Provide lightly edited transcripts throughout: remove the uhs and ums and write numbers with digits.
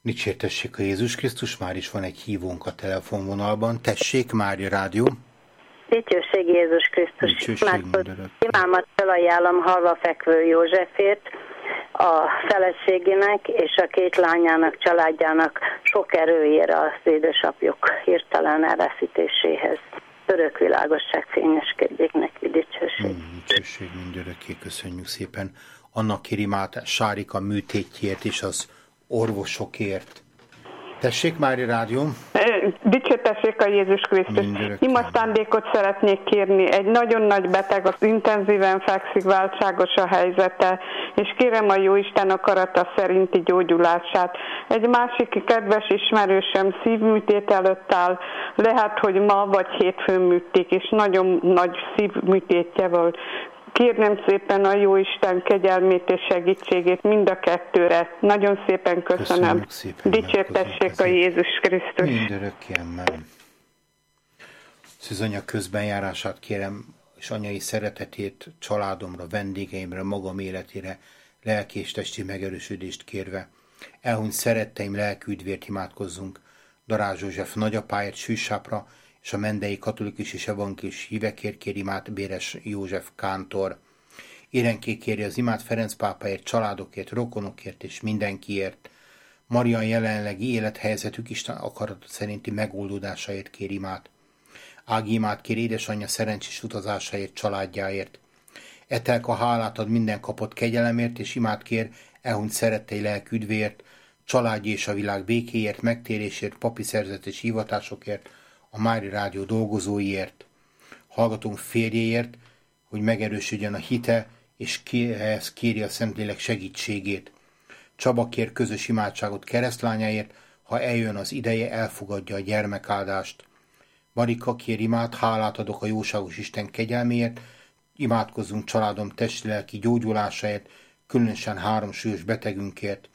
Dicsértessék a Jézus Krisztus, már is van egy hívónk a telefonvonalban. Tessék, Mária Rádió. Dicsőség Jézus Krisztus. Dicsőség Imámat felajánlom halva fekvő Józsefért, a feleségének és a két lányának, családjának sok erőjére az édesapjuk hirtelen elveszítéséhez. Örök világosság fényeskedjék neki, dicsőség. Dicsőség mindörökké, köszönjük szépen. Annak kér imát Sárika műtétjét és az orvosokért. Tessék, Mária Rádió. Dicsértessék a Jézus Krisztus. Imaszándékot szeretnék kérni. Egy nagyon nagy beteg, az intenzíven fekszik, váltságos a helyzete, és kérem a Jóisten akarata szerinti gyógyulását. Egy másik kedves ismerősöm szívműtét előtt áll, lehet, hogy ma vagy hétfőn műtik, és nagyon nagy szívműtétje volt. Kérnem szépen a Jóisten kegyelmét és segítségét mind a kettőre. Nagyon szépen köszönöm. Dicsértessék a Jézus Krisztus. Mindörökké, amen. Szűzanya közbenjárását kérem, és anyai szeretetét családomra, vendégeimre, magam életére, lelki és testi megerősödést kérve. Elhunyt szeretteim lelki üdvért imádkozzunk. Darázs József nagyapáért, Sűsápra, és a mendei katolikus és evangélikus hívekért kér imát Béres József kántor. Érenké kéri az imát Ferenc pápáért, családokért, rokonokért és mindenkiért. Marian jelenlegi élethelyzetük Isten akarata szerinti megoldódásáért kér imát. Ági imát kér édesanyja szerencsés utazásáért, családjáért. Etelka hálát ad minden kapott kegyelemért, és imát kér elhunyt szerettei lelki üdvéért, családja és a világ békéért, megtérésért, papi szerzetes hivatásokért, a Mária Rádió dolgozóiért, hallgatónk férjéért, hogy megerősödjön a hite, és ehhez kéri a Szentlélek segítségét. Csaba kér közös imádságot keresztlányáért, ha eljön az ideje, elfogadja a gyermekáldást. Marika kér imát, hálát adok a jóságos Isten kegyelméért, imádkozzunk családom testi-lelki gyógyulásáért, különösen 3 súlyos betegünkért.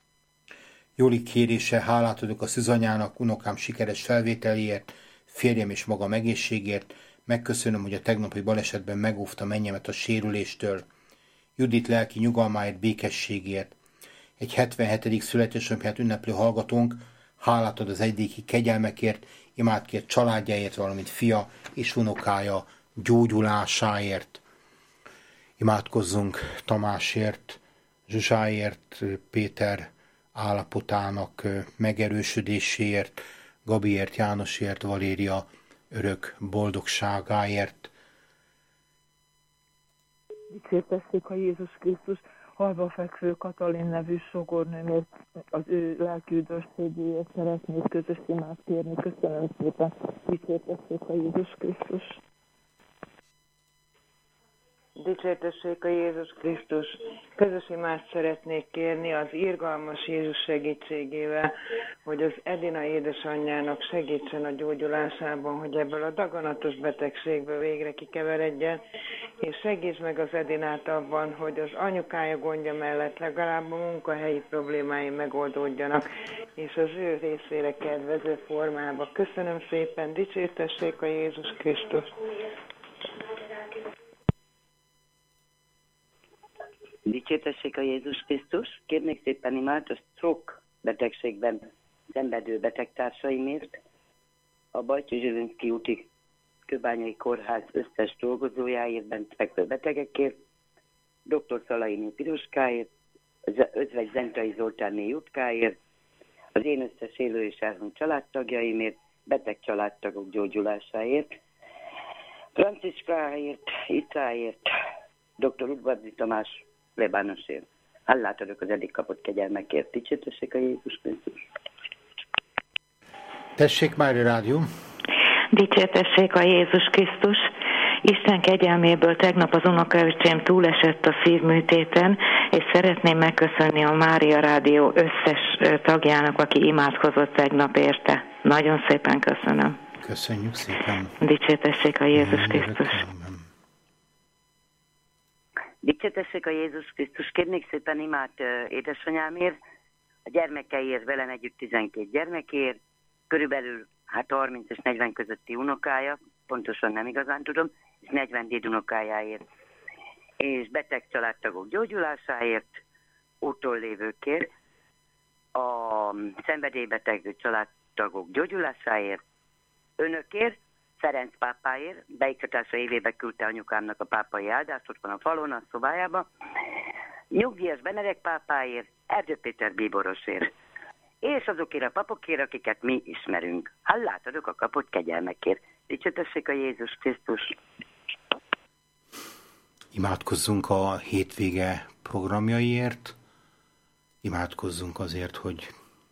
Joli kérése, hálát adok a szűzanyának, unokám sikeres felvételéért, férjem és magam egészségért, megköszönöm, hogy a tegnapi balesetben megóvta mennyemet a sérüléstől. Judit lelki nyugalmáért, békességért. Egy 77. születésnapját ünneplő hallgatónk hálát ad az egyéki kegyelmekért, imát kért családjáért, valamint fia és unokája gyógyulásáért. Imádkozzunk Tamásért, Zsuzsáért, Péter állapotának megerősödéséért, Gabiért, Jánosért, Valéria örök boldogságáért. Dicsértessék a Jézus Krisztus, halva fekvő Katalin nevű sógornőmért, az ő lelki üdvösségéért szeretnék közös imát kérni. Köszönöm szépen. Dicsértessék a Jézus Krisztus. Dicsértessék a Jézus Krisztus. Közös imát szeretnék kérni az irgalmas Jézus segítségével, hogy az Edina édesanyjának segítsen a gyógyulásában, hogy ebből a daganatos betegségből végre kikeveredjen, és segíts meg az Edinát abban, hogy az anyukája gondja mellett legalább a munkahelyi problémái megoldódjanak, és az ő részére kedvező formában. Köszönöm szépen, dicsértessék a Jézus Krisztus. Dicsértessék a Jézus Krisztus. Kérnék szépen imát a stroke betegségben szenvedő betegtársaimért, a Bajcsy Zsilinszky úti Kőbányai Kórház összes dolgozójáért, bent fekvő betegekért, dr. Szalaini Piroskáért, az Özvegy Zentai Zoltánné Jutkáért, az én összes élő és elhunyt családtagjaimért, beteg családtagok gyógyulásáért, Franciskáért, Icáért, dr. Udvardi Tamás plébánosért. Hálát adok az eddig kapott kegyelmekért. Dicsértessék a Jézus Krisztus. Tessék, Mária Rádió. Dicsértessék a Jézus Krisztus. Isten kegyelméből tegnap az unokaöcsém túlesett a szívműtéten, és szeretném megköszönni a Mária Rádió összes tagjának, aki imádkozott tegnap érte. Nagyon szépen köszönöm. Köszönjük szépen. Dicsértessék a Jézus Krisztus. Dicsértessék a Jézus Krisztus. Kérnék szépen imát édesanyámért, a gyermekeiért, velem együtt 12 gyermekért, körülbelül 30 és 40 közötti unokája, pontosan nem igazán tudom, és 40 dédunokájáért, és beteg családtagok gyógyulásáért, úton lévőkért, a szenvedélybeteg családtagok gyógyulásáért, önökért, Ferenc pápáért, beiktatása évébe küldte anyukámnak a pápai áldást, ott van a falon, a szobájába, nyugdíjas Benedek pápáért, Erdő Péter bíborosért, és azokért a papokért, akiket mi ismerünk. Hallát adok a kapott kegyelmekért. Dicsértessék a Jézus Krisztus! Imádkozzunk a hétvége programjaiért, imádkozzunk azért, hogy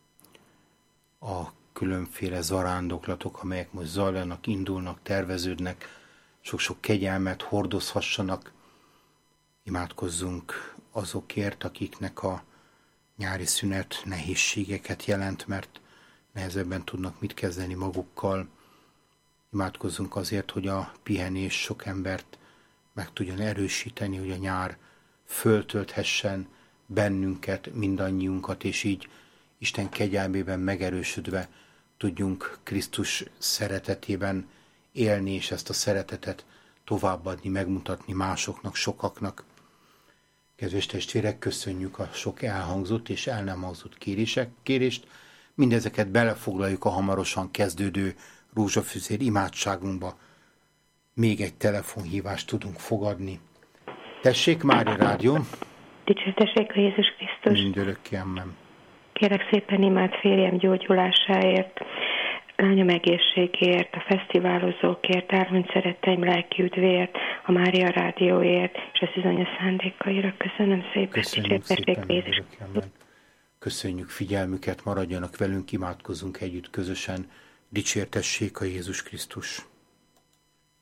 a különféle zarándoklatok, amelyek most zajlanak, indulnak, terveződnek, sok-sok kegyelmet hordozhassanak. Imádkozzunk azokért, akiknek a nyári szünet nehézségeket jelent, mert nehezebben tudnak mit kezdeni magukkal. Imádkozzunk azért, hogy a pihenés sok embert meg tudjon erősíteni, hogy a nyár föltölthessen bennünket, mindannyiunkat, és így Isten kegyelmében megerősödve tudjunk Krisztus szeretetében élni, és ezt a szeretetet továbbadni, megmutatni másoknak, sokaknak. Kedves testvérek, köszönjük a sok elhangzott és el nem hangzott kérést. Mindezeket belefoglaljuk a hamarosan kezdődő rózsafüzér imádságunkba. Még egy telefonhívást tudunk fogadni. Tessék, Mária Rádió! Dicsértessék a Jézus Krisztus! Mindörökké, amen. Kérek szépen imád férjem gyógyulásáért, lányom egészségért, a fesztiválozókért, elhunyt szeretteim lelki üdvéért, a Mária Rádióért, és az üzanya szándékaira. Köszönöm szépen. Köszönjük szépen, köszönjük figyelmüket, maradjanak velünk, imádkozzunk együtt közösen. Dicsértessék a Jézus Krisztus!